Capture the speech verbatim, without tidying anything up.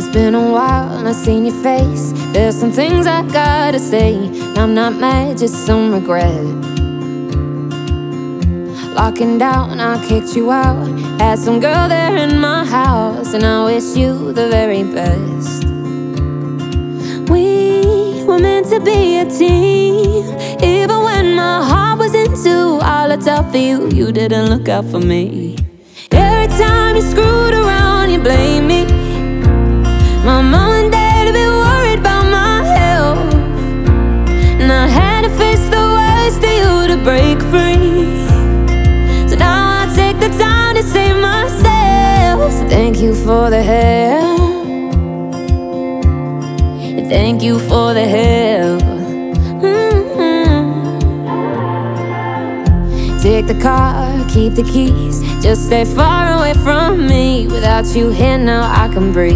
been a while and I've seen your face. There's some things I gotta say, and I'm not mad, just some regret. Locking down, I kicked you out. Had some girl there in my house, and I wish you the very best. We were meant to be a team. Even when my heart was into all it's out for you, you didn't look out for me. Every time you screwed around, you blame me. My mom and dad have been worried about my health, and I had to face the worst of you to break free. So now I take the time to save myself. So thank you for the help. Thank you for the help. mm-hmm. Take the car, keep the keys. Just stay far away from me. Without you here now I can breathe.